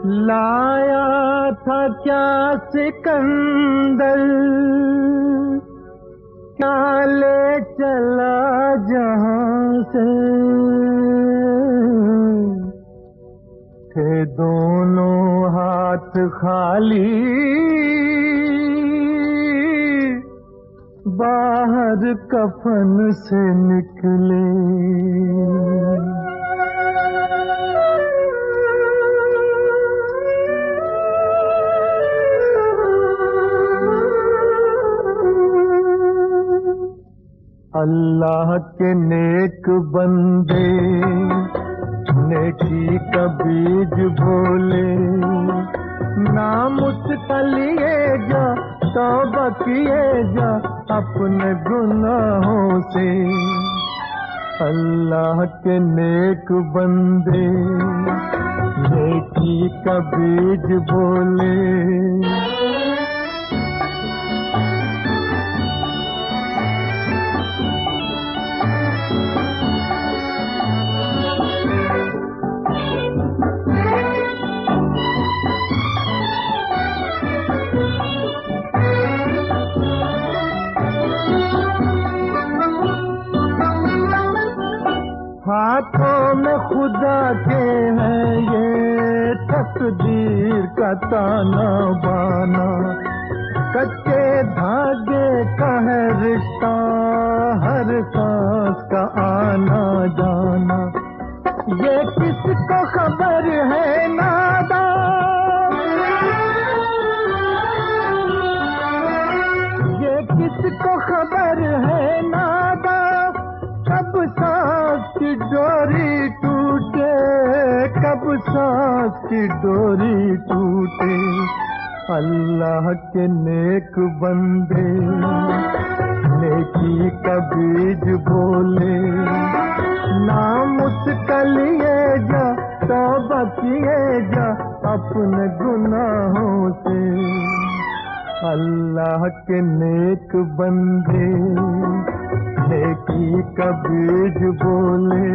लाया था क्या सिकंदर, क्या ले चला जहां से। थे दोनों हाथ खाली, बाहर कफन से निकले। अल्लाह के नेक बंदे नेकी का बीज बोले, नाम उसका लिए जा, तौबा किए जा अपने गुनाहों से। अल्लाह के नेक बंदे नेकी का बीज बोले। हाथों में खुदा के है ये तकदीर का ताना बाना, कच्चे धागे का है रिश्ता, हर सांस का आना जाना। ये किसको खबर है नादा, ये किसको खबर है नादा, कब सांस की डोरी टूटे, कब सांस की डोरी टूटे। अल्लाह के नेक बंदे नेकी का बीज बोले, नाम उसका लिए जा, तौबा किए जा अपने गुनाहों से। अल्लाह के नेक बंदे नेकी का बीज बोले।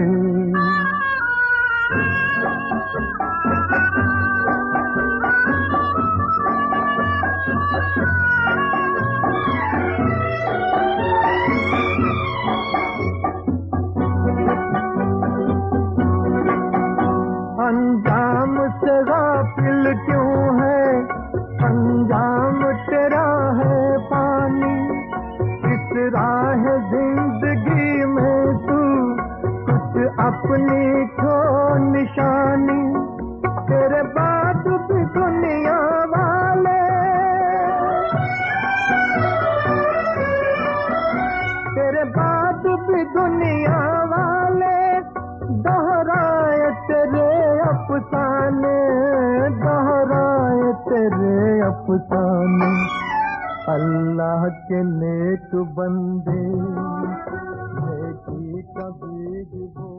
अंजाम से गाफिल क्यों है, अंजाम तेरा है पानी। इस राह जिंदगी में तू कुछ अपनी छोड़ निशानी। तेरे बाद भी दुनिया वाले, तेरे बाद भी दुनिया वाले दोहराए तेरे अफसाने, दोहराए तेरे अफसाने। अल्लाह के नेक बंदे नेकी का बीज बो